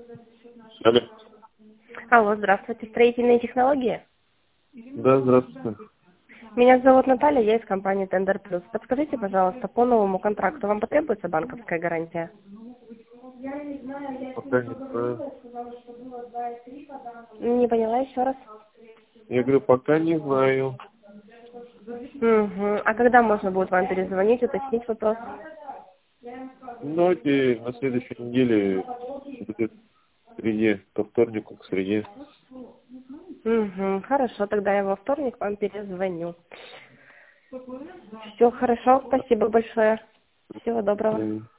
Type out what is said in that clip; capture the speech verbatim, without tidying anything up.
Алло. Алло, здравствуйте. Строительные технологии? Да, здравствуйте. Меня зовут Наталья, я из компании Tender Plus. Подскажите, пожалуйста, по новому контракту вам потребуется банковская гарантия? Пока не знаю. Не поняла еще раз. Я говорю, пока не знаю. Угу. А когда можно будет вам перезвонить, уточнить вопрос? Ну, давайте на следующей неделе будет к среде, по вторнику, к среде. Угу. Хорошо, тогда я во вторник вам перезвоню. Все хорошо, спасибо большое. Всего доброго. М.